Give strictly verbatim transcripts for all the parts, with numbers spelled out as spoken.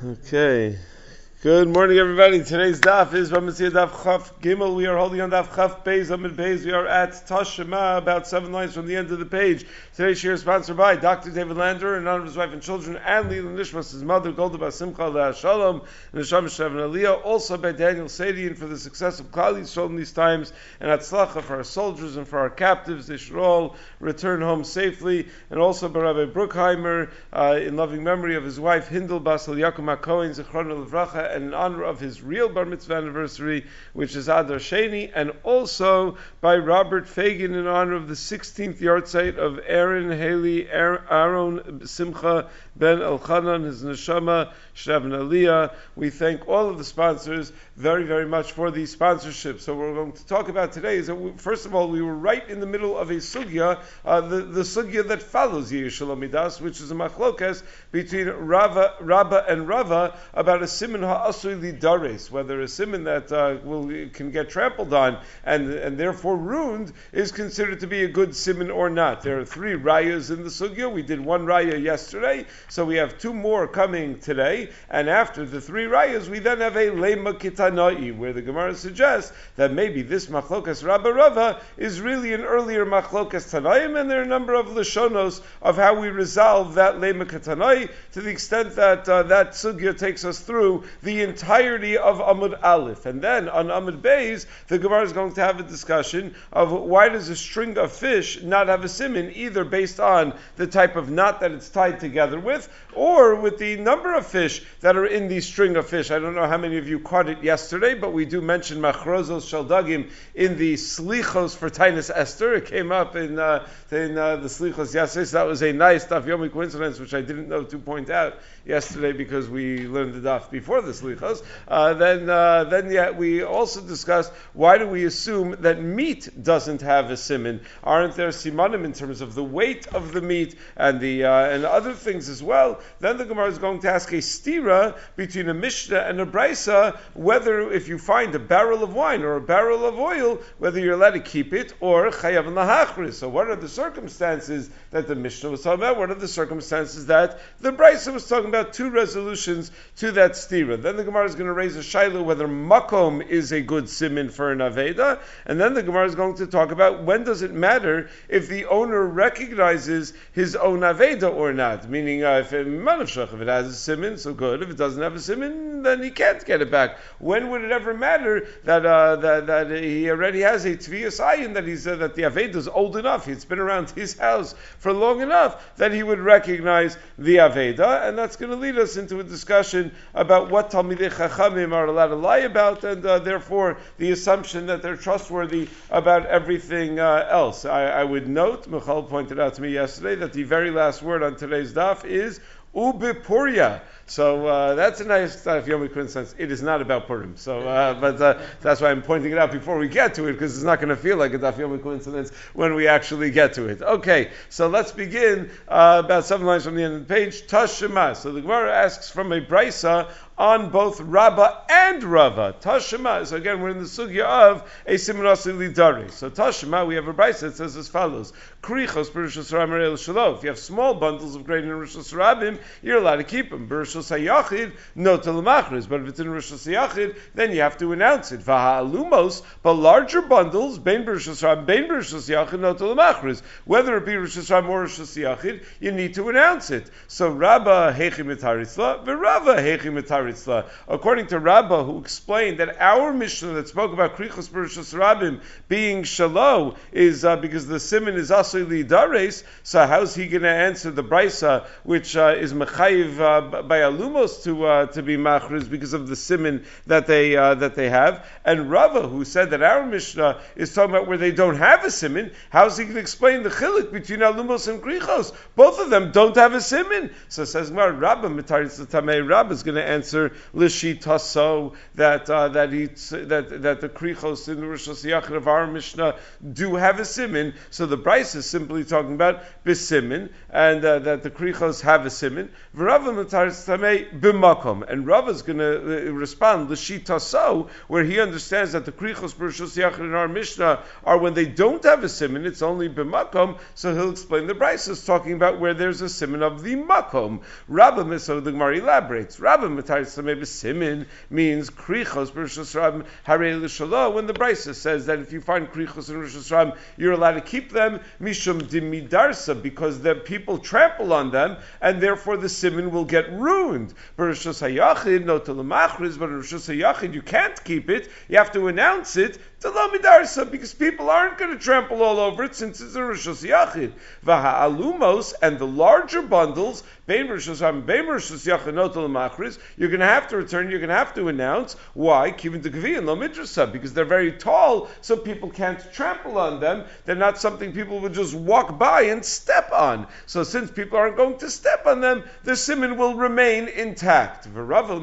Okay. Good morning, everybody. Today's daf is Ramasiyah Daf Chaf Gimel. We are holding on Daf Chaf Beis Amid Beis. We are at Tashema, about seven lines from the end of the page. Today's share is sponsored by Doctor David Lander in honor of his wife and children, and Leila Nishmas, his mother, Golda Bas Simcha Leah Shalom, and Neshama Shev and Aliyah. Also by Daniel Sadian for the success of Klal Yisrael in these times, and Atzlacha for our soldiers and for our captives. They should all return home safely. And also by Rabbi Bruckheimer uh, in loving memory of his wife Hindel Bas Yakum HaKohen Zichron Levracha, and in honor of his real bar mitzvah anniversary, which is Adar Sheni, and also by Robert Fagan in honor of the sixteenth yahrzeit of Aaron Haley Aaron Simcha Ben Elchanan, his neshama Shavn Aliyah. We thank all of the sponsors very, very much for the sponsorship. So what we're going to talk about today is that, we, first of all, we were right in the middle of a sugya, uh, the, the sugya that follows Yeshua Midas, which is a machlokas between Rava, Rabba and Rava about a siman ha'asui lidares, whether a siman that uh, will can get trampled on and and therefore ruined is considered to be a good siman or not. There are three rayas in the sugya. We did one raya yesterday, so we have two more coming today. And after the three rayas, we then have a lema kitanai, where the Gemara suggests that maybe this machlokas Rabba Rava is really an earlier machlokas Tanaim, and there are a number of lashonos of how we resolve that lema kitanai, to the extent that uh, that sugya takes us through the entirety of Amud Aleph. And then on Amud Beis, the Gemara is going to have a discussion of why does a string of fish not have a siman, either based on the type of knot that it's tied together with, or with the number of fish that are in the string of fish. I don't know how many of you caught it yesterday, but we do mention machrozos shaldagim in the slichos for Tainus Esther. It came up in, uh, in uh, the slichos yesterday, so that was a nice daf yomi coincidence, which I didn't know to point out yesterday because we learned the daf before the slichos. Uh, then, uh, then yeah, we also discussed why do we assume that meat doesn't have a siman? Aren't there simanim in terms of the weight of the meat and the uh, and other things as well? Then the Gemara is going to ask a stira between a Mishnah and a Brisa, whether if you find a barrel of wine or a barrel of oil, whether you're allowed to keep it or chayav lahachris. So what are the circumstances that the Mishnah was talking about? What are the circumstances that the Brisa was talking about? Two resolutions to that stira. Then the Gemara is going to raise a shaila whether makom is a good siman for an aveda, and then the Gemara is going to talk about when does it matter if the owner recognizes his own aveda or not. Meaning, uh, if it, if it has a siman, so good. If it doesn't have a siman, then he can't get it back. When would it ever matter that uh, that, that he already has a tviyas ayin, that he's uh, that the aveda is old enough, it's been around his house for long enough that he would recognize the aveda, and that's going to lead us into a discussion about what Talmidei Chachamim are allowed to lie about, and uh, therefore the assumption that they're trustworthy about everything uh, else. I, I would note, Michal pointed out to me yesterday, that the very last word on today's daf is Ubipuria. So uh, that's a nice Daf Yomi coincidence. It is not about Purim. So, uh, but uh, that's why I'm pointing it out before we get to it, because it's not going to feel like a Daf Yomi coincidence when we actually get to it. Okay, so let's begin uh, about seven lines from the end of the page. Tashema. So the Gemara asks from a brisa on both Rabba and Rava. Tashema. So again, we're in the sugya of a simanasi lidari. So Tashema, we have a brisa that says as follows: Krichos b'rishos rabim el shelo. If you have small bundles of grain in rishos rabim, you're allowed to keep them. B'rishos hayachid, no telemachris. But if it's in rishos hayachid, then you have to announce it. V'ha'alumos, but larger bundles, bein b'rishos rabim, bein b'rishos hayachid, no telemachris. Whether it be rishos rabim or rishos hayachid, you need to announce it. So Rabba hechi mitaritzla, v'Rava hechi mitaritzla. According to Rabbah, who explained that our Mishnah that spoke about Krichos B'Rishos Rabim being Shalo is uh, because the siman is Asui Lidares, so how's he going to answer the Brisa, which uh, is Mechayiv uh, by Alumos to uh, to be Machriz because of the siman that they uh, that they have? And Rabbah, who said that our Mishnah is talking about where they don't have a siman, how's he going to explain the Chilik between Alumos and Krichos? Both of them don't have a siman. So says Rabbah, Mitaritz Tamei, Rabbah is going to answer answer l'shitaso that uh, that he that that the krichos in the Rosh Hashanah of our Mishnah do have a simin. So the Bryce is simply talking about b'simin, and uh, that the krichos have a simin. V'Rava mataris tamei b'makom, and Rava is going to uh, respond l'shitaso, where he understands that the krichos Rosh Hashanah in our Mishnah are when they don't have a simin, it's only b'makom. So he'll explain the Bryce is talking about where there's a simin of the makom. Rabba, so the Gemara elaborates. Rabba mataris tamei b'simin means krichos Rosh Hashanah harei l'shalah. When the Bryce says that if you find krichos in Rosh Hashanah, you're allowed to keep them mishum dimidarsa, because the people trample on them, and therefore the simin will get ruined. But Rosh Hashanah no to l'machriz, but Rosh Hashanah you can't keep it. You have to announce it to l'midarsa, because people aren't going to trample all over it since it's a Rosh Hashanah. V'ha'alumos, and the larger bundles, bein Rosh Hashanah, bein Rosh Hashanah no to l'machriz, you're going to have to return. You're going to have to announce. Why? Kivin to gvi and lo midrasa, because they're very tall, so people can't trample on them. They're not something people would just walk by and step on. So since people aren't going to step on them, the simin will remain intact. And Rava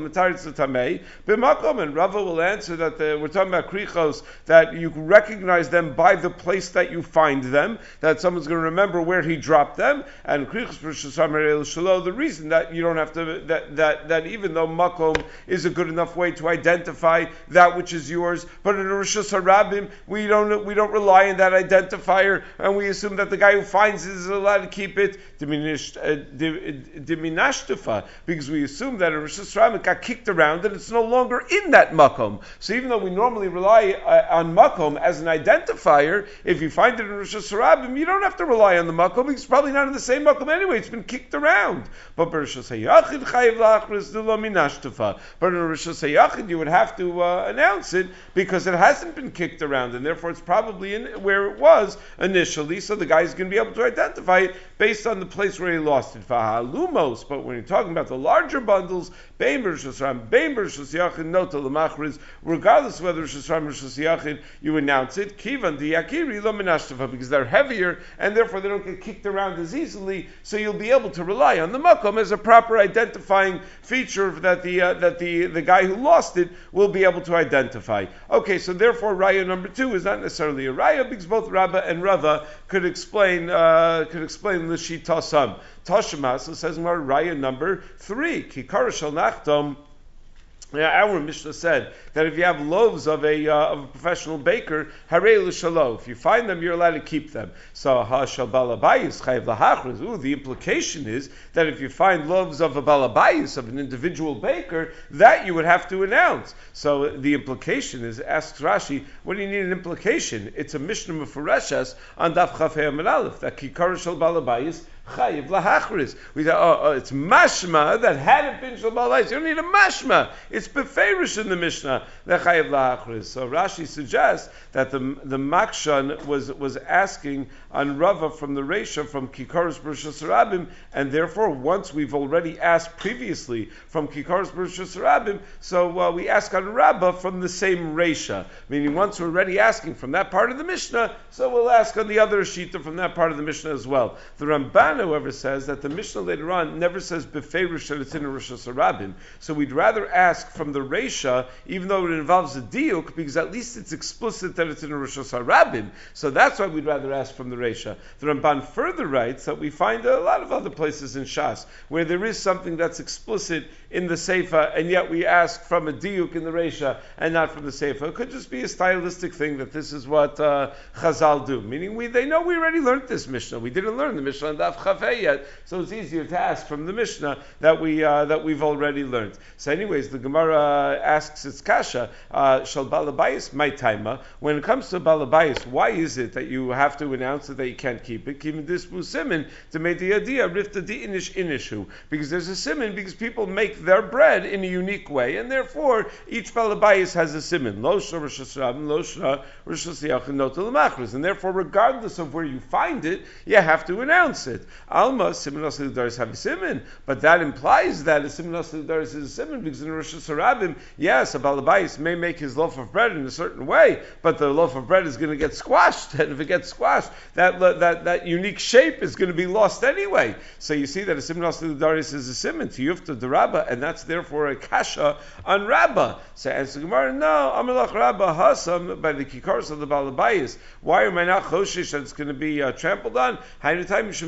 will answer that the, we're talking about krichos, that you recognize them by the place that you find them, that someone's going to remember where he dropped them, and krichos, the reason that you don't have to, that, that, that even though makom is a good enough way to identify that which is yours, but in Rosh Hashanah we don't we don't rely on that identifier, and we assume that the guy who finds it is allowed to keep it diminished, uh, diminashtufa, because we assume that in Rosh Hashanah it got kicked around and it's no longer in that makom. So even though we normally rely uh, on makom as an identifier, if you find it in Rosh Hashanah, you don't have to rely on the makom, because it's probably not in the same makom anyway. It's been kicked around. But in Rosh Hashanah, but in Rosh Hashanah you would have to uh, announce it, because it hasn't been kicked around, and therefore it's probably in where it was initially, so the guy's going to be able to identify it based on the place where he lost it. Lumos, but when you're talking about the larger bundles, regardless of whether Rosh Hashanah or Rosh Hashanah, you announce it, kivan diyakiri lo minashtafa, because they're heavier, and therefore they don't get kicked around as easily, so you'll be able to rely on the makom as a proper identifying feature that the uh, that the, the guy who lost it will be able to identify. Okay, so therefore raya number two is not necessarily a raya, because both Rabba and Rava could explain uh, could explain l'shitasam. Tashmas says more raya number three, kikara shel nachtom. Yeah, our Mishnah said that if you have loaves of a uh, of a professional baker, harei l'shalo, if you find them, you're allowed to keep them. So hashal balabayis chayiv lahachriz. Ooh, the implication is that if you find loaves of a balabayis, of an individual baker, that you would have to announce. So the implication is, asks Rashi, what do you need an implication? It's a Mishnah mefureshes on daf chaf hey amud aleph, that kikar shel balabayis chayiv lahachriz. We say, oh, oh, it's mashma that had it been shel balabayis, you don't need a mashma. It's beferish in the Mishnah, the chayiv lahachriz. So Rashi suggests that the the Makshan was was asking on Rava from the Reisha, from Kikaros Rosh Hashanah, and therefore once we've already asked previously from Kikaros Rosh Hashanah, so uh, we ask on Rabbah from the same Reisha. Meaning once we're already asking from that part of the Mishnah, so we'll ask on the other Shita from that part of the Mishnah as well. The Ramban, however, says that the Mishnah later on never says beferish that it's in a Rosh Hashanah. So we'd rather ask from the Reisha, even though it involves a diuk, because at least it's explicit that it's in a Rosh Hashanah. So that's why we'd rather ask from the Reisha. The Ramban further writes that we find a lot of other places in Shas where there is something that's explicit in the Seifa, and yet we ask from a diuk in the Reisha and not from the Seifa. It could just be a stylistic thing that this is what uh, Chazal do. Meaning we they know we already learned this Mishnah. We didn't learn the Mishnah on Daf Chafei yet, so it's easier to ask from the Mishnah that we uh, that we've already learned. So anyways, the Gemara asks its kasha, uh, Shal Balabayis my taima. When it comes to Balabayis, why is it that you have to announce it that you can't keep it? Even this simin to make the idea rifta di inish inishu, because there's a simin because people make their bread in a unique way, and therefore each Balabayis has a simin. Lo shna Rosh Hashanah, lo shna Rosh Hashanah, not l'machris, and therefore regardless of where you find it, you have to announce it. Alma simin aslidaris have a simin, but that implies that a simin aslidaris is a simin because in Rosh Hashanah, yes, a Balabayis may make his loaf of bread in a certain way, but the loaf of bread is going to get squashed, and if it gets squashed, that that that unique shape is going to be lost anyway. So you see that a simin aslidaris is a simin to yufta derabba and that's therefore a kasha on Rabbah. So answer the Gemara, no, Amalach Rabbah Hasam by the kikaros of the Balabayis. Why am I not choshish that it's going to be uh, trampled on? Because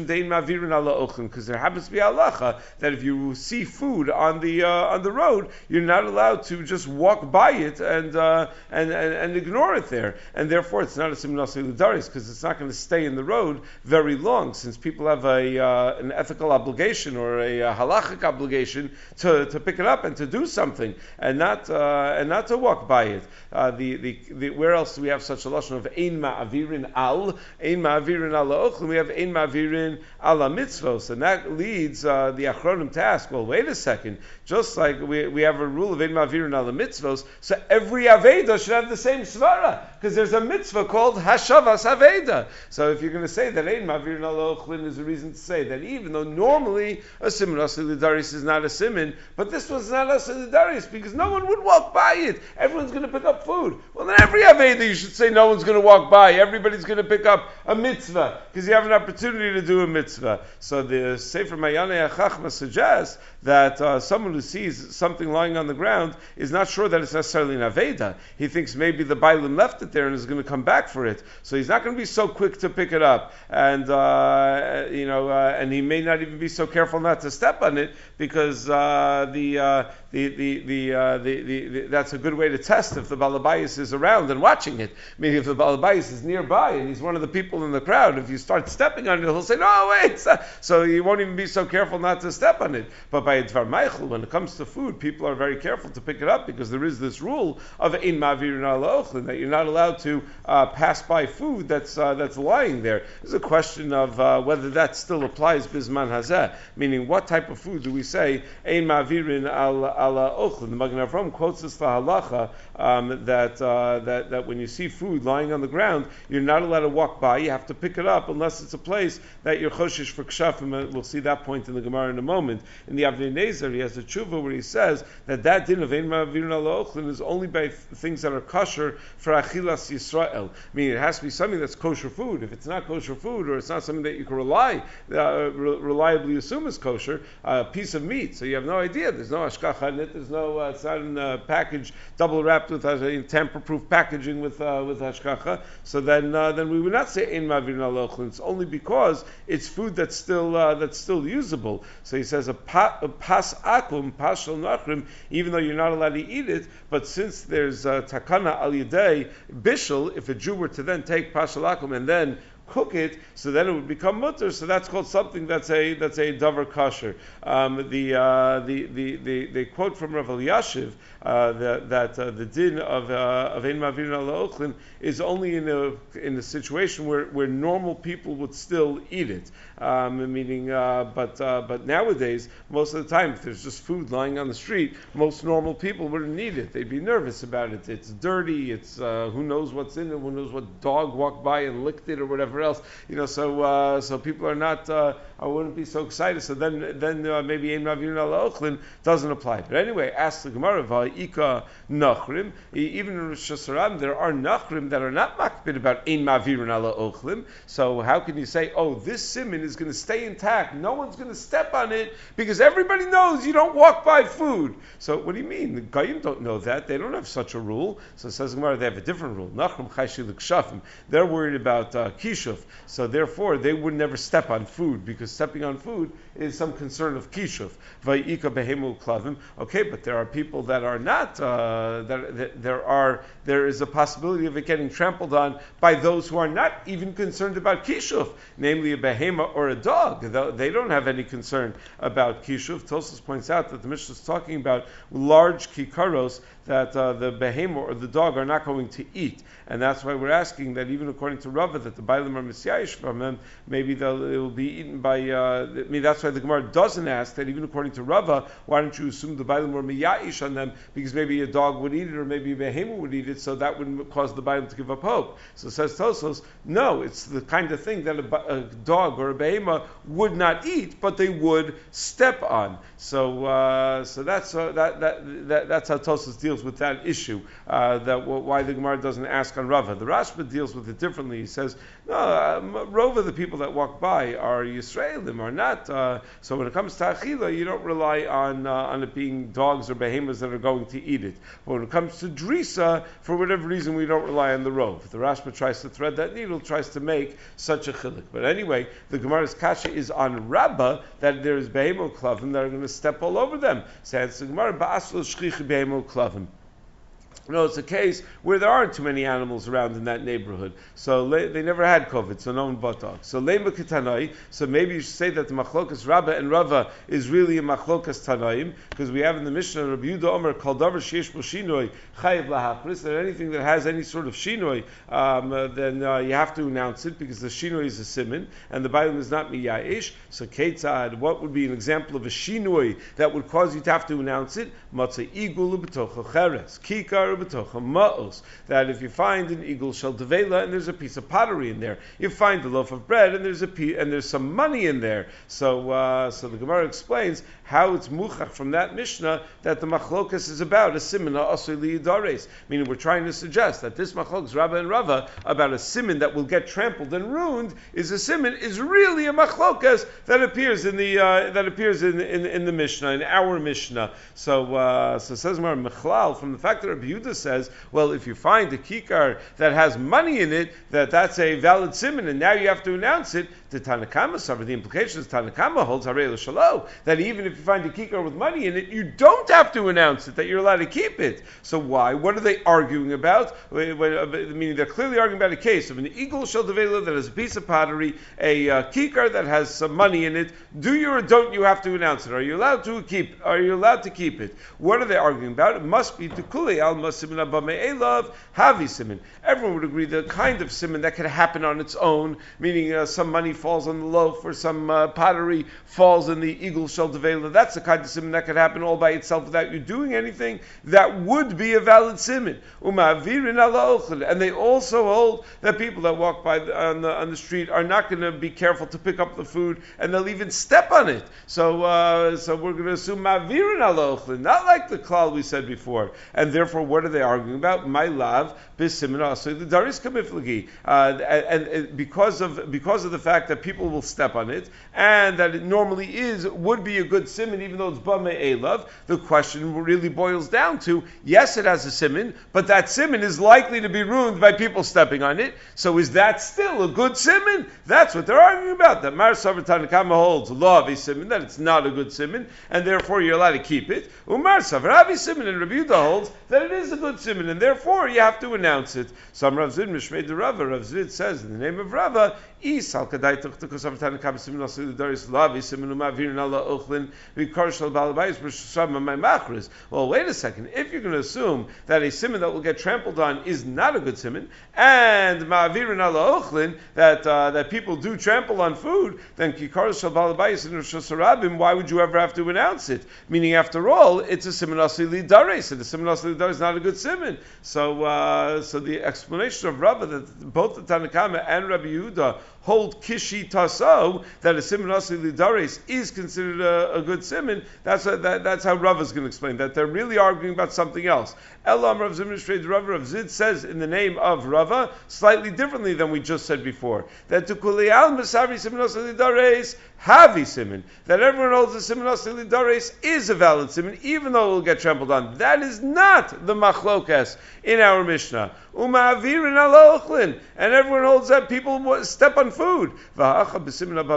there happens to be halacha that if you see food on the uh, on the road, you're not allowed to just walk by it and uh, and, and and ignore it there, and therefore it's not a siman aseh l'daris because it's not going to stay in the road very long, since people have a uh, an ethical obligation or a, a halachic obligation to, to pick it up and to do something, and not uh, and not to walk by it. Uh, the, the the where else do we have such a lashon of ein ma'avirin al ein ma'avirin ala ochlim? We have ein ma'avirin ala mitzvos, and that leads uh, the achronim to ask, well, wait a second. Just like we we have a rule of ein ma'avirin ala mitzvos, so every aveda should have the same svara, because there's a mitzvah called hashavas aveda. So if you're going to say that ein ma'avirin ala ochlim, is a reason to say that even though normally a siman aseh l'daris is not a siman, but this was not aseh l'daris because no one would walk by it. Everyone's going to pick up food. Well, then every aveda you should say no one's going to walk by. Everybody's going to pick up a mitzvah because you have an opportunity to do a mitzvah. So the Sefer Mayanei HaChachma suggests that uh, someone who sees something lying on the ground is not sure that it's necessarily an aveda. He thinks maybe the bailim left it there and is going to come back for it. So he's not going to be so quick to pick it up, and uh, you know, uh, and he may not even be so careful not to step on it because uh, the, uh, the, the, the, uh, the, the, the that's a good way to test if the balabayis is around and watching it. Meaning, if the balabayis is nearby and he's one of the people in the crowd, if you start stepping on it, he'll say, "No, wait!" So you won't even be so careful not to step on it. But by Dvar Meichel, when it comes to food, people are very careful to pick it up because there is this rule of ein ma'avirin ala ochlin, that you're not allowed to uh, pass by food that's uh, that's lying there. There's a question of uh, whether that still applies bisman hazeh, meaning what type of food do we say ein ma'avirin ala ochlin? The Magen Avraham quotes this for halacha um, that uh, that that when you see food lying on the ground, you're not allowed to walk by. You have to pick it up unless it's a place that you're choshish for kshafim. We'll see that point in the Gemara in a moment. In the Avnei Nezer, he has a tshuva where he says that that din of ein ma'avirin ala ochlin is only by th- things that are kosher for achilas Yisrael. Meaning it has to be something that's kosher food. If it's not kosher food, or it's not something that you can rely uh, re- reliably assume is kosher, a uh, piece of meat, so you have no idea. There's no hashgacha in it. There's no. Uh, it's not in a package double wrapped with uh, tamper-proof packaging with uh, with hashgacha. So then uh, then we would not say ein ma'avirin ala ochlin. It's only because it's food that's still uh, that's still usable. So he says a, pa, a pas akum pas shel nachrim, even though you're not allowed to eat it, but since there's uh, takana al yedei bishul, if a Jew were to then take pas shel akum and then cook it, so then it would become mutter. So that's called something that's a that's a davar kosher. Um, the, uh, the the the they quote from Rav Elyashiv uh, that that uh, the din of uh, of ein ma'avirin ala ochlin is only in a in a situation where, where normal people would still eat it. Um, meaning, uh, but uh, but nowadays, most of the time, if there's just food lying on the street, most normal people wouldn't eat it. They'd be nervous about it. It's dirty. It's uh, who knows what's in it. Who knows what dog walked by and licked it or whatever else. You know, so uh, so people are not. Uh, I wouldn't be so excited. So then then uh, maybe ein ma'avirin ala ochlin doesn't apply. But anyway, ask the Gemara va'ika nachrim. Even in Rosh Hashanah, there are nachrim that are not makbid about ein ma'avirin ala ochlin. So how can you say, oh, this siman is going to stay intact? No one's going to step on it because everybody knows you don't walk by food. So what do you mean? The Goyim don't know that. They don't have such a rule. So it says the Gemara, they have a different rule. Nachrim chayshi l'kshafim. They're worried about uh, kishuf. So therefore, they would never step on food because stepping on food is some concern of kishuf. Vayika behemu klavim. Okay, but there are people that are not. Uh, that, that there are. There is a possibility of it getting trampled on by those who are not even concerned about kishuf, namely a behema or a dog. They don't have any concern about kishuf. Tosfos points out that the Mishnah is talking about large kikaros that uh, the behema or the dog are not going to eat, and that's why we're asking that even according to Rava that the bailim are misyayish from them, maybe it will be eaten by. Uh, I mean, that's why the Gemara doesn't ask that even according to Rava, why don't you assume the bailim were miyayish on them because maybe a dog would eat it or maybe a behema would eat it, so that wouldn't cause the bailim to give up hope. So says Tosfos, no, it's the kind of thing that a, a dog or a behema would not eat, but they would step on. So, uh, so that's uh, that, that that that's how Tosfos deals with that issue. Uh, that why the Gemara doesn't ask on Rava. The Rashba deals with it differently. He says, no, uh, Rova, the people that walk by, are Yisraelim, are not. Uh, so when it comes to Achila, you don't rely on uh, on it being dogs or behemoths that are going to eat it. But when it comes to Drisa, for whatever reason, we don't rely on the Rov. The Rashba tries to thread that needle, tries to make such a chilik. But anyway, the Gemara's kasha is on Rabbah, that there is behemoth klavim that are going to step all over them. Says the Gemara, ba'asl shchich behemoth klavim. No, it's a case where there aren't too many animals around in that neighborhood. So they never had COVID, so no one bought dogs. So lema ketanai, so maybe you should say that the machlokas Rabbah and Rava is really a machlokas tanaim, because we have in the Mishnah, Rabbi Yehuda Omer, kol davar sheish bo shinoi, chayiv lahachris, that anything that has any sort of shinoi, um, uh, then uh, you have to announce it, because the shinoi is a simin, and the Bible is not miya'ish. So ketzad, what would be an example of a shinoi that would cause you to have to announce it? Matzah igul b'tocha cheres, kikar that if you find an eagle shel devela and there's a piece of pottery in there, you find a loaf of bread and there's a piece, and there's some money in there. So, uh, so the Gemara explains how it's muchach from that Mishnah that the machlokas is about a simina asur liyidares. Meaning, we're trying to suggest that this machlokas Rabbah and Rava about a simin that will get trampled and ruined is a simin is really a machlokas that appears in the uh, that appears in, in in the Mishnah, in our Mishnah. So, uh, so says Mar Mechlal, from the fact that Rabbi Yehuda says, well, if you find a kikar that has money in it, that that's a valid siman, and now you have to announce it. The Tanakama suffer. The implication is Tanakama holds harei l'shalo, that even if you find a kikar with money in it, you don't have to announce it, that you're allowed to keep it. So why? What are they arguing about? Meaning they're clearly arguing about a case of an eagle shel devela that has a piece of pottery, a uh, kikar that has some money in it. Do you or don't you have to announce it? Are you allowed to keep? Are you allowed to keep it? What are they arguing about? It must be tukule al masimin abba me'elav havi simin. Everyone would agree the kind of simin that could happen on its own, meaning uh, some money falls on the loaf or some uh, pottery falls in the eagle shel devela. That's the kind of simin that could happen all by itself without you doing anything. That would be a valid simin. And they also hold that people that walk by the, on, the, on the street are not going to be careful to pick up the food, and they'll even step on it. So, uh, so we're going to assume ma'virin ala ochlin, not like the klal we said before. And therefore, what are they arguing about? My love, b'simin asur the daris kamiflagi, and, and because of because of the fact that people will step on it, and that it normally is would be a good simin, even though it's b'mei elav. The question really boils down to: yes, it has a simin, but that simin is likely to be ruined by people stepping on it. So, is that still a good simin? That's what they're arguing about. That Mar Savar Tanakama holds law of a simin, that it's not a good simin, and therefore you're allowed to keep it. Umar Savar Avi simin, and Rabbi Yehuda holds that it is a good simin, and therefore you have to announce it. Some Rav Zid Mishmei de Rava, Rav Zid says in the name of Rava, Isal Kadai Tuchtukus of Tanakam Simin Asli Daris Lavi Simin Umavirin Allah Ochlin Vikarshal Balabais B'Shama My Machris. Well, wait a second. If you're going to assume that a simin that will get trampled on is not a good simin, and Ma'avirin Allah Ochlin that uh, that people do trample on food, then Kikarshal Balabais and Rosh why would you ever have to announce it? Meaning, after all, it's a simin Asli Daris, and the simin Asli Daris is not a good simin. So, uh, so the explanation of Rava that both the Tanakama and Rabbi Yehuda hold kishi taso, that a simin asli lidares is considered a, a good simin. That's a, that, that's how Rav is going to explain that. They're really arguing about something else. Elam Rav Zimri Rav Rav Zid says in the name of Rava slightly differently than we just said before. That to kulial masari simin asli lidares havi simin. That everyone holds the simin asli lidares is a valid simin, even though it will get trampled on. That is not the machlokas in our Mishnah. Uma'avirin ala ochlin, and everyone holds that people step on food. But over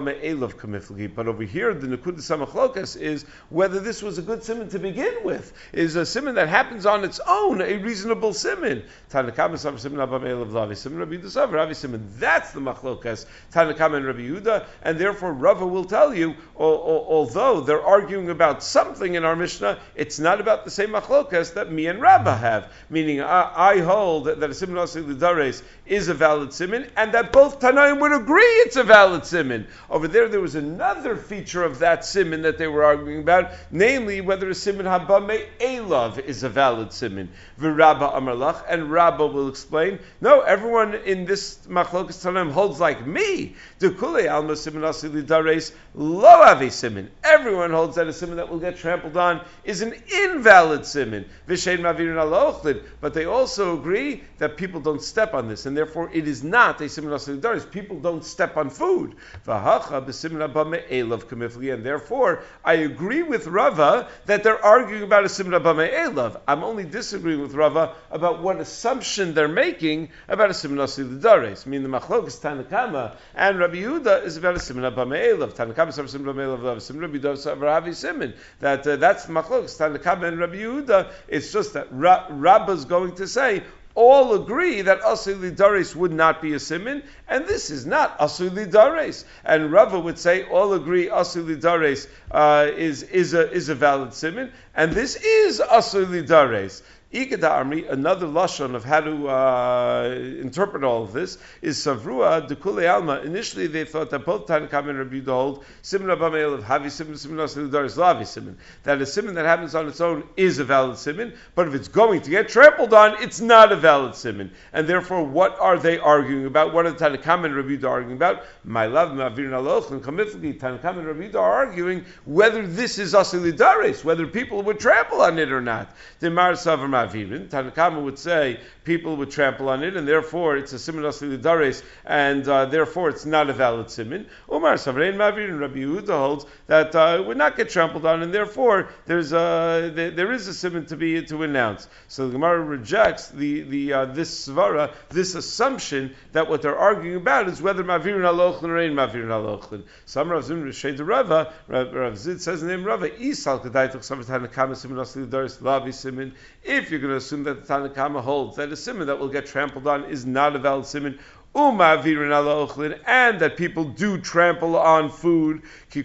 here, the Nekudas HaMachlokas is whether this was a good siman to begin with. Is a siman that happens on its own a reasonable siman? Tanakama siman abba me'elav lavi siman Rabbi Yehuda Ravi siman. That's the Machlokas, Tanakama and Rabbi Yehuda, and therefore Rava will tell you, although they're arguing about something in our Mishnah, it's not about the same Machlokas that me and Rabbah have. Meaning, I, I hold that, that a siman asli lidares is a valid siman, and that both Tanaim would agree agree it's a valid siman. Over there, there was another feature of that siman that they were arguing about, namely whether a siman haba me'elav is a valid siman. V'Rabba Amar Lach, and Rabba will explain, no, everyone in this machlokas Tanaim holds like me. Dekule alma siman asi lidares lo ave siman. Everyone holds that a siman that will get trampled on is an invalid siman. V'shein mavirin ala ochlin. But they also agree that people don't step on this, and therefore it is not a siman asi lidares. People don't step on food. V'hacha b'siman haba me'elav kamifli. And therefore, I agree with Rava that they're arguing about a siman haba me'elav. I'm only disagreeing with Rava about what assumption they're making about a siman asi lidares. I mean, the machlokas Tanakama and Rabbi Yehuda is about a siman haba me'elav. Tanakama says siman haba me'elav, siman Rabbi Yehuda says havi siman. That uh, that's the machlokas Tanakama and Rabbi Yehuda. It's just that Ra- Rabba's going to say all agree that Asui Lidares would not be a siman, and this is not Asui Lidares. And Rava would say all agree Asui Lidares uh, is is a is a valid siman, and this is Asui Lidares. Ikeda Amri, another lashon of how to uh, interpret all of this, is Savrua Dekule Alma. Initially, they thought that both Tanakam and Rabbi Yehuda hold Siman Haba Me'elav Havi Siman Siman Asli Lidares Lavi Siman. That a siman that happens on its own is a valid siman, but if it's going to get trampled on, it's not a valid siman. And therefore, what are they arguing about? What are the Tanakam and Rabbi Yehuda arguing about? My love, Ma'avirin Aloch and Kamifli. Tanakam and Rabbi Yehuda are arguing whether this is Asli Lidares, whether people would trample on it or not. The Mar Savar Tanakama would say people would trample on it, and therefore it's a siman asli lidares, and uh, therefore it's not a valid siman. Umar Savrein Mavir and Rabbi Yehuda holds that uh, it would not get trampled on, and therefore there's a there, there is a siman to be to announce. So the Gemara rejects the the uh, this svara, this assumption that what they're arguing about is whether Mavirin Alochlin or Ein Mavirin Alochlin. Some Rav Zim Rishei Rava, Rav Zid says in the name Rava, Isal Kedaitok Savat Tanakama siman asli lidares lavi siman. If you're going to assume that the Tanakama holds that a siman that will get trampled on is not a valid siman, and that people do trample on food,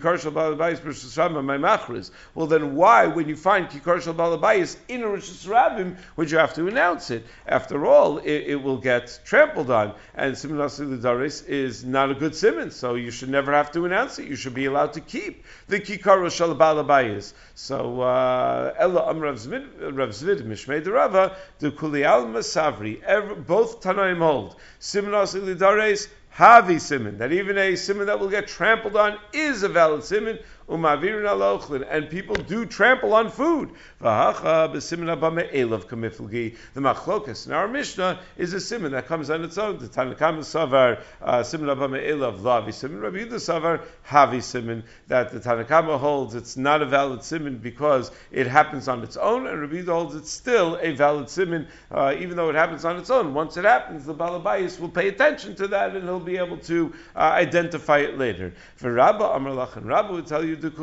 well then why, when you find Kikar Shal Balabayis in a Rosh Hashanah, would you have to announce it? After all, it, it will get trampled on, and Siman Asli Lidares is not a good siman, so you should never have to announce it. You should be allowed to keep the Kikar Shal Balabayis. So Ella Am Rav Zvid Mishmei Derava the Kulial Masavri. Both Tanaim hold Siman Asli Lidares Havi siman, that even a siman that will get trampled on is a valid siman, umavirin alochlin, and people do trample on food. V'hacha b'siman haba me'elav kamiflgi. The machlokas in our Mishnah is a siman that comes on its own. The Tanakama savar siman haba me'elav lavi siman. Rabbi Yehuda savar havi siman. That the Tanakama holds it's not a valid siman because it happens on its own, and Rabbi Yehuda holds it's still a valid siman, uh, even though it happens on its own. Once it happens, the Balabayis will pay attention to that, and he'll be able to uh, identify it later. For Rabba Amar Lach, and Rabba would tell you that a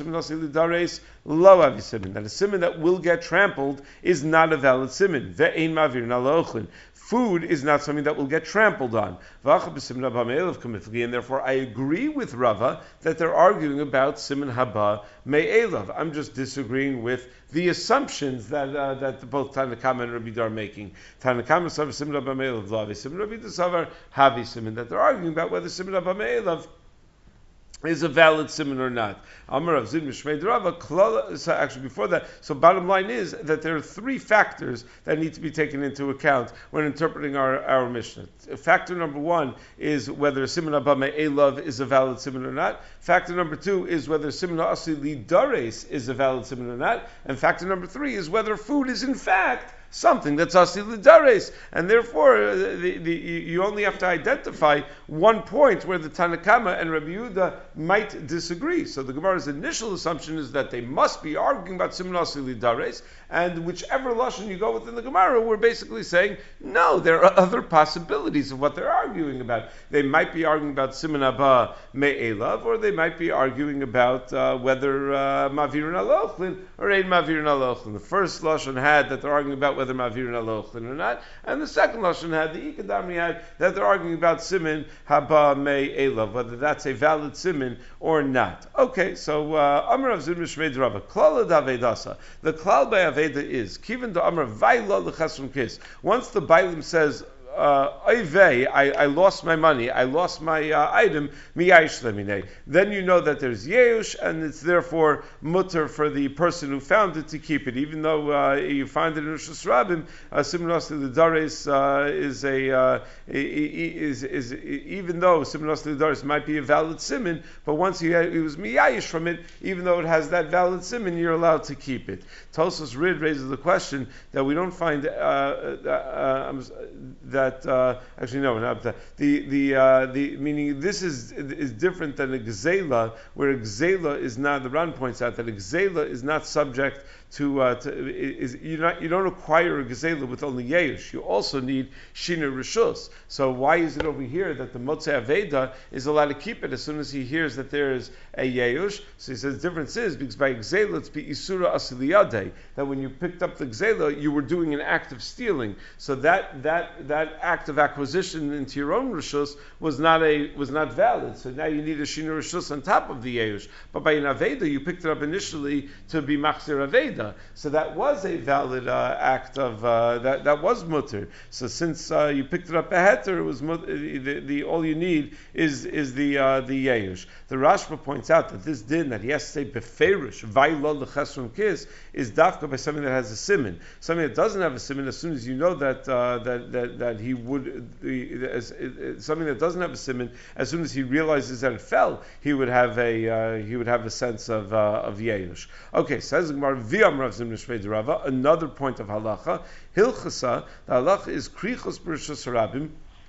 siman that will get trampled is not a valid siman. Ve'ein mavir nalochlin. Food is not something that will get trampled on. And therefore I agree with Rava that they're arguing about siman haba me'elav. I'm just disagreeing with the assumptions that uh, that both Tanakama and Rabbi Yehuda are making. Tanakama savar siman haba me'elav lavi siman, Rabbi Yehuda savar havi siman, that they're arguing about whether siman haba me'elav is a valid siman or not. Amar Rav Zid Mishmei Rava. So actually, before that, so bottom line is that there are three factors that need to be taken into account when interpreting our, our Mishnah. Factor number one is whether siman haba me'elav is a valid siman or not. Factor number two is whether siman asli lidares is a valid siman or not. And factor number three is whether food is in fact something that's asli lidares, and therefore uh, the, the, you only have to identify one point where the Tanakama and Rabbi Yehuda might disagree. So the Gemara's initial assumption is that they must be arguing about siman asli lidares, and whichever lashon you go with in the Gemara, we're basically saying no, there are other possibilities of what they're arguing about. They might be arguing about siman haba me'elav, or they might be arguing about uh, whether uh, mavirin alochlin or ein mavirin alochlin. The first lashon had that they're arguing about whether mavirin alochlin or not, and the second lashon had, the ikadamri had, that they're arguing about siman haba me'elav, whether that's a valid siman or not. Okay, so Amar Rav Zid Mishmei Rava, klala davedasa. The klal by aveda is kiven da Amar vayla lechasron kis. Once the Bailim says uh, I, I lost my money, I lost my uh, item, then you know that there's Yeush, and it's therefore mutter for the person who found it to keep it, even though uh, you find it in Rosh Hashanah. Siman the Dares uh, is a uh, is, is, is even though Siman the Dares might be a valid siman, but once he, had, he was miyayish from it, even though it has that valid siman, you're allowed to keep it. Tosfos Rid raises the question that we don't find uh, uh, uh, that uh, actually no, not that the the uh, the meaning this is is different than a gzela, where a gzela is not. The Ran points out that a gzela is not subject to, uh, to is you not you don't acquire a gazela with only yeush. You also need shina rishus. So why is it over here that the motzei aveda is allowed to keep it as soon as he hears that there is a yeush? So he says the difference is because by gazela it's be isura asiliyade, that when you picked up the gazela you were doing an act of stealing. So that that that act of acquisition into your own rishus was not a was not valid. So now you need a shina rishus on top of the yeush. But by an aveda you picked it up initially to be machzir aveda. So that was a valid uh, act of uh, that that was mutter. So since uh, you picked it up a heter, it was mutter, the, the all you need is is the uh, the yeush. The Rashba points out that this din that he has to say beferish vaylo lechesron kis is dafka by something that has a siman. Something that doesn't have a siman, as soon as you know that uh, that, that that he would the, as, as, something that doesn't have a siman, as soon as he realizes that it fell, he would have a uh, he would have a sense of uh, of yeush. Okay, says the Gemara via another point of halacha, hilchasa, the halacha is krichos b'rishus harabim.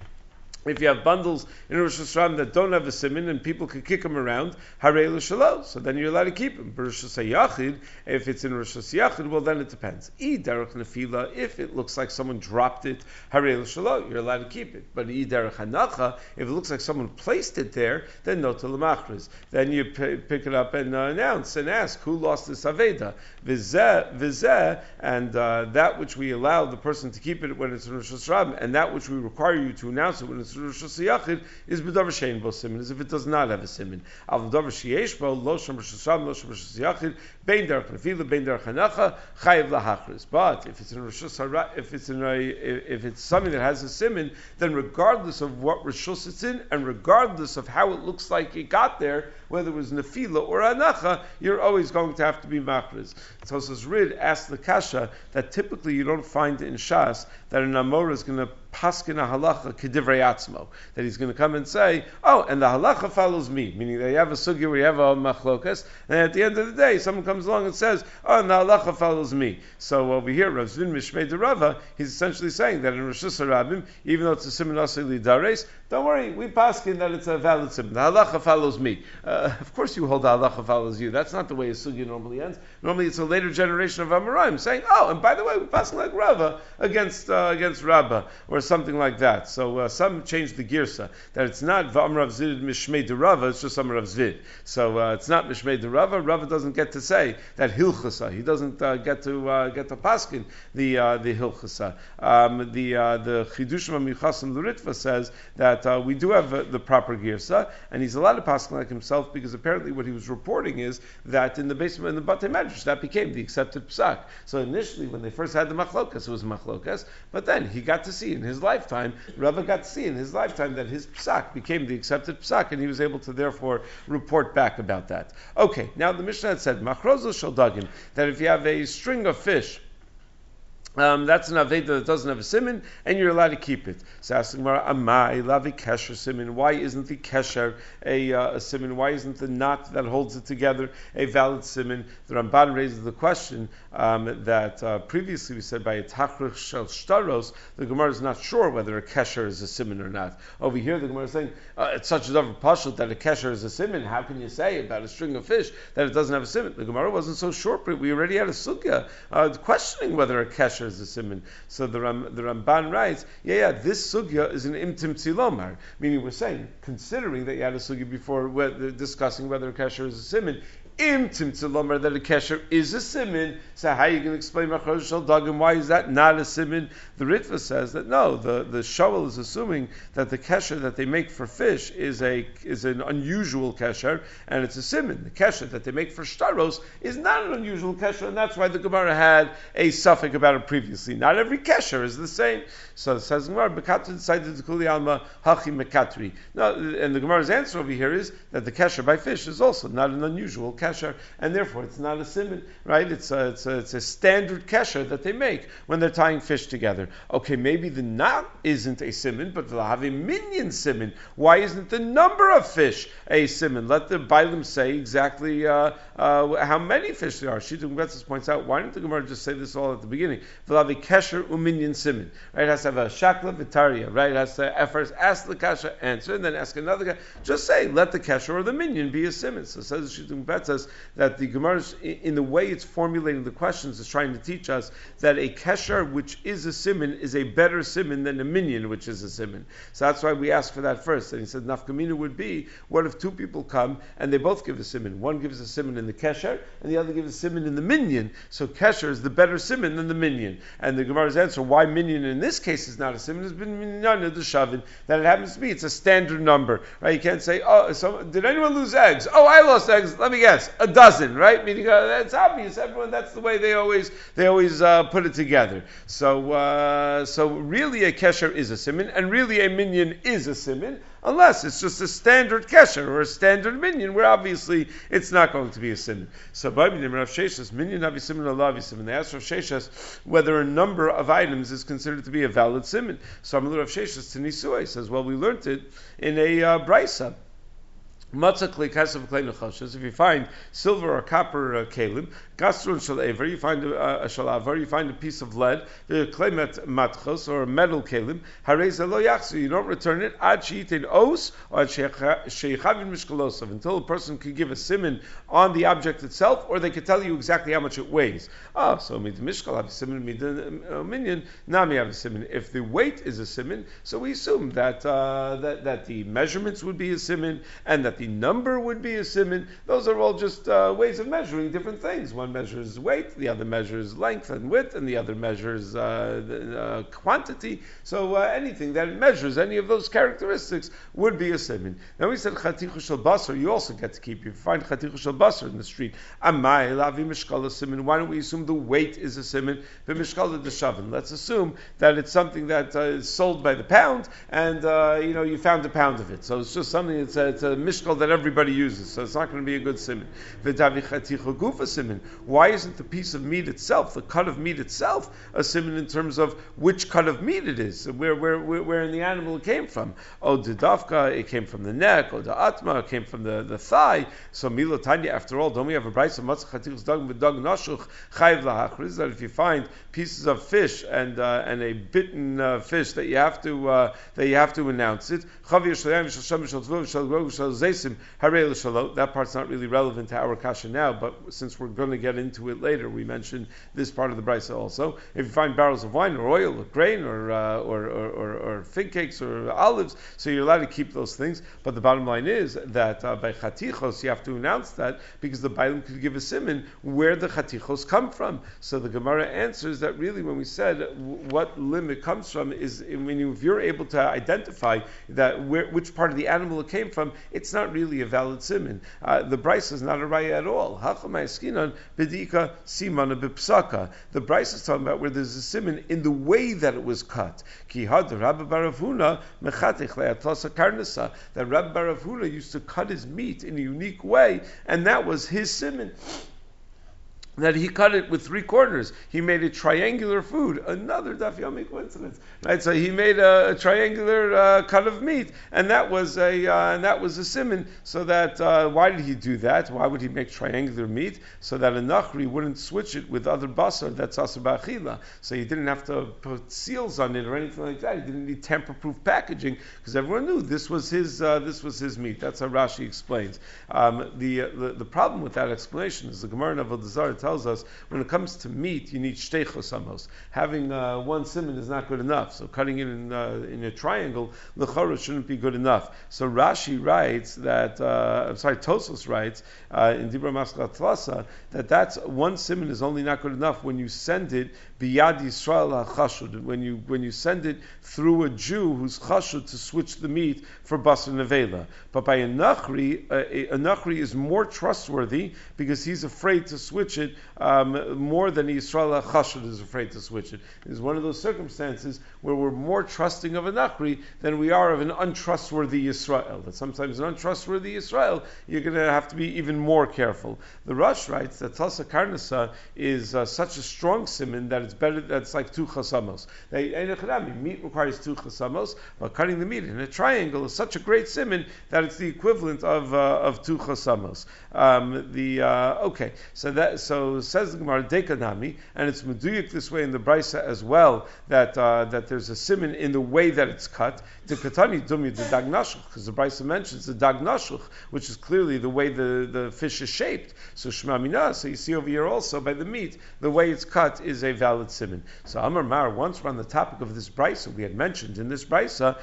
If you have bundles in Rosh Hashanah that don't have a siman and people can kick them around, harei l'shalo, so then you're allowed to keep them. Rosh Hashanah, if it's in Rosh Hashanah, well then it depends. I derech nefila, if it looks like someone dropped it, harei l'shalo, you're allowed to keep it. But I derech hanacha, if it looks like someone placed it there, then no to l'machriz. Then you p- pick it up and uh, announce and ask who lost this aveda. Vizeh, vizeh, and uh, that which we allow the person to keep it when it's in Rosh Hashanah, and that which we require you to announce it when it's Rosh Hashanah is b'davar shein bo siman, as if it does not have a siman. Al b'davar sheyesh bo lo shem Rosh Hashanah, lo shem Rosh Hashanah, bein derech nefila, bein derech hanacha, chayiv lahachris. But if it's in Rosh Hashanah, if it's in a, if it's something that has a siman, then regardless of what rishus it's in, and regardless of how it looks like it got there, whether it was nefila or anacha, you're always going to have to be machriz. Tosfos Rid asked the kasha that typically you don't find in Shas that an Amora is going to paskin a halacha kedivrei atzmo, that he's going to come and say, oh, and the halacha follows me, meaning that you have a sugya where you have a machlokas, and at the end of the day, someone comes along and says, oh, and the halacha follows me. So over here, Rav Zvin Mishmei de Rava, he's essentially saying that in Rosh Hashanah, even though it's a siman asli lidares, don't worry, we paskin that it's a valid siman. The halacha follows me. Uh, of course you hold the halacha follows you. That's not the way a sugya normally ends. Normally it's a later generation of Amoraim saying, oh, and by the way, we paskin like Rava against uh, against Rabbah, or something like that. So uh, some changed the girsa, that it's not V'amrav Zid Mishmei de Rava, it's just Amrav Zvid. So uh, it's not Mishmei de Rava. Rava doesn't get to say that Hilchasa. He doesn't uh, get to uh, get to paskin the uh, the Hilchasa. Um, the uh, the Chidushim HaMichasim L'Ritva says that uh, we do have uh, the proper girsa, and he's allowed to paskin like himself because apparently what he was reporting is that in the basement in the Batei Medrash that became the accepted psak. So initially when they first had the machlokas, it was machlokas, but then he got to see in his lifetime, Rava got to see in his lifetime that his psak became the accepted psak, and he was able to therefore report back about that. Okay, now the Mishnah had said, Machrozo shel dagim, that if you have a string of fish, Um, that's an aveda that doesn't have a siman, and you're allowed to keep it. So asking Gemara, Amai lavi kesher siman. Why isn't the kesher a, uh, a siman? Why isn't the knot that holds it together a valid siman? The Ramban raises the question um, that uh, previously we said by a tachrich shel shtaros, the Gemara is not sure whether a kesher is a siman or not. Over here, the Gemara is saying uh, it's such a double pashut that a kesher is a siman. How can you say about a string of fish that it doesn't have a siman? The Gemara wasn't so sure, but we already had a sugya uh, questioning whether a kesher is a siman. So the Ram, the Ramban writes, yeah, yeah, this sugya is an imtim tzilomar, meaning we're saying, considering that you had a sugya before whether, discussing whether a kesher is a siman, Im Timtzilomar that a kesher is a simin, so how are you going to explain Machar Shal Dagim? Why is that not a simin? The Ritva says that no, the, the Shovel is assuming that the kesher that they make for fish is a is an unusual kesher, and it's a simin. The kesher that they make for shtaros is not an unusual kesher, and that's why the Gemara had a suffix about it previously. Not every kesher is the same. So it says Gemara, Bekatri decided to kuli alma hachi mekatri. No, and the Gemara's answer over here is that the kesher by fish is also not an unusual kesher, and therefore it's not a simin, right? It's a, it's a, it's a standard kesher that they make when they're tying fish together. Okay, maybe the knot isn't a simin, but they'll have a minion simin. Why isn't the number of fish a simin? Let the Bailim say exactly uh, uh, how many fish there are. Shittim Betzis points out, why didn't the Gemara just say this all at the beginning? They'll have a kesher uminion simin, right? It has to have a shakla vitaria, right? It has to at first ask the kasha, answer, and then ask another guy. Just say, let the kesher or the minion be a simin. So it says Shittim Betzis that the Gemara, in the way it's formulating the questions, is trying to teach us that a kesher which is a simin is a better simin than a minion which is a simin. So that's why we asked for that first. And he said nafkamina would be, what if two people come and they both give a simin? One gives a simin in the kesher and the other gives a simin in the minion. So kesher is the better simin than the minion. And the Gemara's answer why minion in this case is not a simin has been minyan of the shavin, that it happens to be it's a standard number, right? You can't say, oh, so, did anyone lose eggs? Oh, I lost eggs. Let me guess, a dozen, right? Meaning uh, that's obvious. Everyone, that's the way they always they always uh, put it together. So uh, so really a kesher is a simin, and really a minion is a simin, unless it's just a standard kesher or a standard minion, where obviously it's not going to be a simin. So by Rav Sheshas, minion avi simin Allah avi simin. They asked Rav Sheshas whether a number of items is considered to be a valid simin. So Rav Sheshas to Nisui says, well, we learned it in a uh, brisa. If you find silver or copper uh, kalim, gastrun shalaver, you find a, a shalavar, you find a piece of lead, the klemet matchos or a metal kalim, hareza lo yachsu, you don't return it ad she'itin os or ad sheichavin mishkalosov, until a person can give a simin on the object itself, or they can tell you exactly how much it weighs. Ah, so mid mishkal have a simin, mid minion, nami have a simin. If the weight is a simin, so we assume that uh, that that the measurements would be a simin, and that the number would be a simin. Those are all just uh, ways of measuring different things. One measures weight, the other measures length and width, and the other measures uh, the, uh, quantity. So uh, anything that measures any of those characteristics would be a simin. Now we said chatichu shel basar, you also get to keep. If you find chatichu shel basar in the street, amai lavi mishkala simin, why don't we assume the weight is a simin? B'mishkala deshavin. Let's assume that it's something that uh, is sold by the pound, and uh, you know you found a pound of it. So it's just something that's a, it's a mishkal that everybody uses, so it's not going to be a good simin. Why isn't the piece of meat itself, the cut of meat itself, a simin in terms of which cut of meat it is, where where where, where in the animal it came from? Oh, the dafka, it came from the neck, or the atma, it came from the, the thigh. So milo tanya, after all, don't we have a brayso of matzah chatichus dag v'dag nashuch chayv lahachriz, that if you find pieces of fish and uh, and a bitten uh, fish that you have to uh, that you have to announce it. That part's not really relevant to our kasha now, but since we're going to get into it later, we mentioned this part of the brisa also. If you find barrels of wine or oil or grain or uh, or, or, or, or fig cakes or olives, so you're allowed to keep those things. But the bottom line is that uh, by chatichos you have to announce that, because the Bailim could give a simin where the chatichos come from. So the Gemara answers that really when we said what limit comes from is when you, if you're able to identify that where, which part of the animal it came from, it's not really a valid simin. Uh, the Bryce is not a raya at all. The Bryce is talking about where there's a simin in the way that it was cut. That Rabbi Baravuna used to cut his meat in a unique way, and that was his simin. That he cut it with three corners. He made a triangular food. Another daf yomi coincidence, right? So he made a, a triangular uh, cut of meat, and that was a uh, and that was a simin. So that uh, why did he do that? Why would he make triangular meat? So that a nachri wouldn't switch it with other basar that's asur b'achila. So he didn't have to put seals on it or anything like that. He didn't need tamper-proof packaging, because everyone knew this was his uh, this was his meat. That's how Rashi explains. Um, the, uh, the the problem with that explanation is the Gemara in Avodah Zarah tells us when it comes to meat, you need shtei chosamos. Having uh, one siman is not good enough. So cutting it in uh, in a triangle, l'chara shouldn't be good enough. So Rashi writes that, uh, I'm sorry, Tosfos writes uh, in Dibra Maschal Tlasa that that's one siman is only not good enough when you send it biyad Yisrael hachashud, when you when you send it through a Jew who's chashud to switch the meat for basar nevela. But by a nachri, a, a nachri is more trustworthy because he's afraid to switch it um, more than Yisrael hachashud is afraid to switch it. It's one of those circumstances where we're more trusting of a nachri than we are of an untrustworthy Yisrael. That sometimes an untrustworthy Yisrael, you're going to have to be even more careful. The Rush writes that Tlasa Karnasa is uh, such a strong siman that it's better. That's like two chasamos. Meat requires two chasamos, but cutting the meat in a triangle is such a great siman that it's the equivalent of uh, of two chasamos. Um, the uh, okay, so that so says the Gemara Dekanami, and it's meduyik this way in the Brisa as well that uh, that there's a siman in the way that it's cut. The katani dumi the dagnashuch, because the Brisa mentions the dagnashuch, which is clearly the way the, the fish is shaped. So shma mina. So you see over here also by the meat, the way it's cut is a valid siman. So Amar Mar, once we're on the topic of this Brisa, we had mentioned in this Brisa,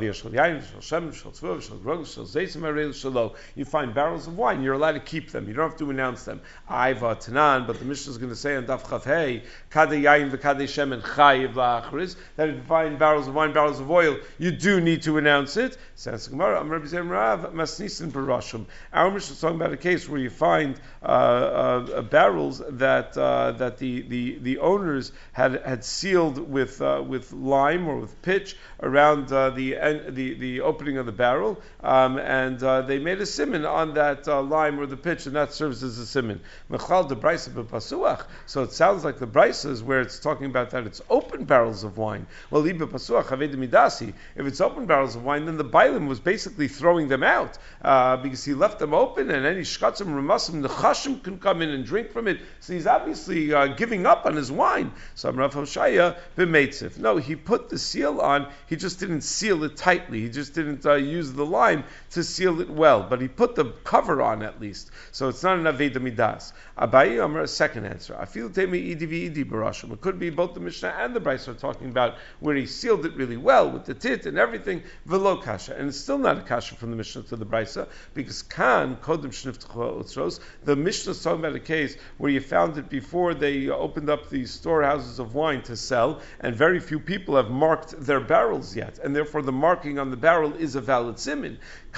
you find barrels of wine, you're allowed to keep them, you don't have to announce them. Aiva Tanan, but the Mishnah is going to say on Daf Chav Hey, Kadei Yain v'Kadei Shemen Chayiv la'achriz, that if you find barrels of wine, barrels of oil, you do need to announce it. Says Gemara, Amar Rabbi Zayim Rav, Masnisin Barashim. Our Mishnah is talking about a case where you find uh, uh, barrels that uh, that the, the, the owners had had sealed with uh, with lime or with pitch around uh, the, the the opening of the barrel, um, and uh, they made a siman on that uh, lime or the pitch, and that serves as a siman. Mechal de Brisa b'pasuach. So it sounds like the Brisa is where it's talking about that it's open barrels of wine. Well, b'pasuach haved midasi. If it's open barrels of wine, then the Bailim was basically throwing them out uh, because he left them open, and any shkatzim remasim the chashim can come in and drink from it. So he's obviously uh, giving up on his wine. So Rav Hoshaya b'meitzif. No, he put the seal on. He just didn't seal it tightly. He just didn't uh, use the lime to seal it well. But he put the cover on at least. So it's not an aveda midas. Abayi Amar, a second answer. I feel temi idi v'idi barashim. It could be both the Mishnah and the Brisa are talking about where he sealed it really well with the tit and everything. Velo kasha, and it's still not a kasha from the Mishnah to the Brisa because kan kodem shniftucha utzros. The Mishnah is talking about a case where you found it before they opened up these storehouses of wine to sell, and very few people have marked their barrels yet, and therefore the marking on the barrel is a valid siman.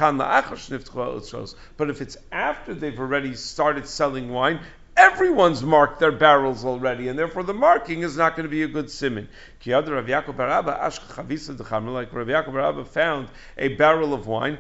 But if it's after they've already started selling wine, everyone's marked their barrels already, and therefore the marking is not going to be a good siman. Like Rav Yaakov bar Abba found a barrel of wine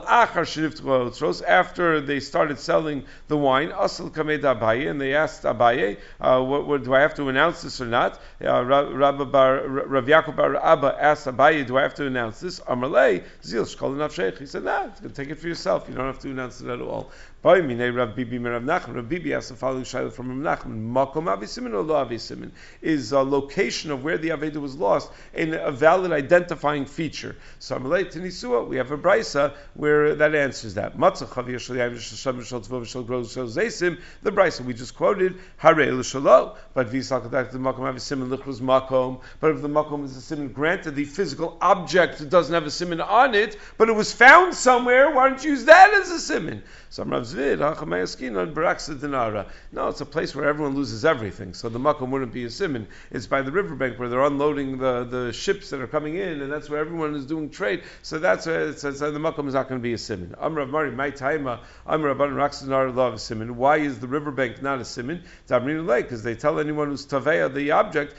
after they started selling the wine. And they asked Abaye, uh, what, what, do I have to announce this or not? Uh, Rav Yaakov bar Abba asked Abaye, do I have to announce this? Amalei zil shkol nafshech. He said, nah, take it for yourself. You don't have to announce it at all. Rav Bibi Rav Bibi asked the following shayla from Rav Nachman: Makom avisimin or lo avisimin? Is a location of where the aveda was lost in a valid identifying feature? So Amalei Tenisua, we have a brisa where that answers that. Matzah chavir shel yayim shel shel tzvov shel groz shel zeisim. The brisa we just quoted harei l'shalo, but v'yisal kadak the makom avisimin lichros makom. But if the makom is a siman, granted the physical object doesn't have a siman on it, but it was found somewhere. Why don't you use that as a siman? So Rav Zvid, no, it's a place where everyone loses everything, so the makom wouldn't be a siman. It's by the riverbank where they're unloading the, the ships that are coming in, and that's where everyone is doing trade. So that's where it's, it's, the makom is not going to be a siman. Amr Mari, my taima, Amr Rabban Raksanar love a siman. Why is the riverbank not a siman? Because they tell anyone who's taveya the object,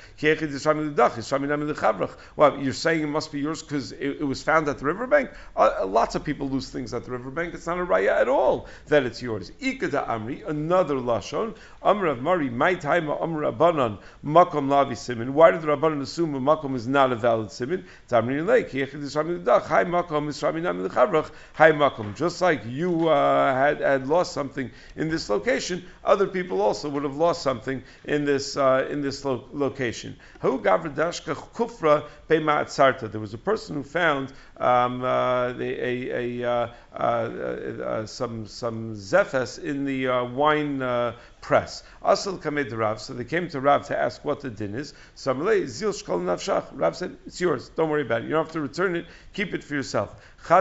well, you're saying it must be yours because it, it was found at the riverbank. Uh, lots of people lose things at the riverbank. It's not a raya at all that it's yours. Ikada Amri, another lashon. Amr of Mari, my time, Amr Rabbanan, makom lavi simin. Why did the Rabbanan assume a makom is not a valid simin? Tamri lake. Hi makom is raminam lechavach. Hi makom. Just like you uh, had had lost something in this location, other people also would have lost something in this uh, in this lo- location. Hu gavradashka kufra peimat sarta. There was a person who found um, uh, a, a, a uh, uh, uh, some some zephes in the uh, wine uh, press. Asal kamed Rav, so they came to Rav to ask what the din is. Samrei zil shkol nafshach. Rav said, it's yours. Don't worry about it. You don't have to return it. Keep it for yourself. So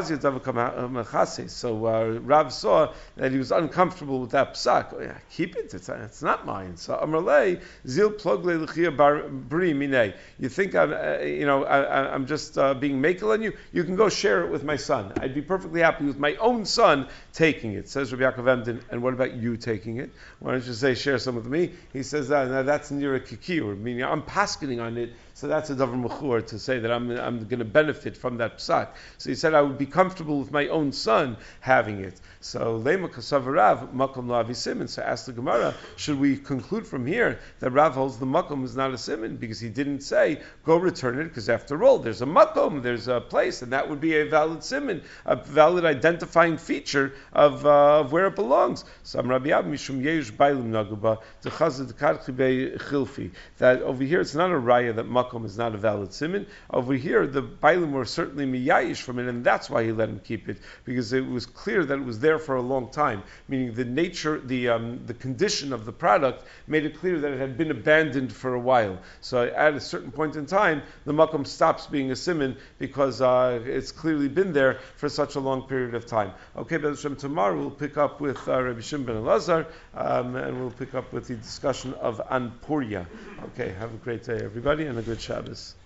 uh, Rav saw that he was uncomfortable with that psak. Oh, yeah, keep it. It's, it's not mine. So Amrlei zil plogle l'chia bri minei. You think I'm, uh, you know, I, I'm just uh, being makel on you? You can go share it with my son. I'd be perfectly happy with my own son taking it. Says Rabbi Yaakov Emden. And what about you taking it? Why don't you say share some with me? He says uh, now that's near a kikir, meaning I'm paskening on it. So that's a davar mechur to say that I'm I'm going to benefit from that psak. So he said I would be comfortable with my own son having it. So lema kasav Rav makom lo avi simin. So ask the Gemara, should we conclude from here that Rav holds the makom is not a simin because he didn't say go return it, because after all there's a makom, there's a place, and that would be a valid simin, a valid identifying feature of, uh, of where it belongs. So Rabbi Ab mishum yesh bailim naguba to chazad karchi be chilfi, that over here it's not a raya that makom is not a valid simin. Over here the bailim were certainly miyayish from it, and that's why he let him keep it, because it was clear that it was there for a long time, meaning the nature, the um, the condition of the product made it clear that it had been abandoned for a while. So at a certain point in time, the makom stops being a simin because uh, it's clearly been there for such a long period of time. Okay, B'ez Hashem, tomorrow we'll pick up with uh, Rabbi Shimon ben Elazar, um, and we'll pick up with the discussion of Anpuria. Okay, have a great day, everybody, and a good Shabbos.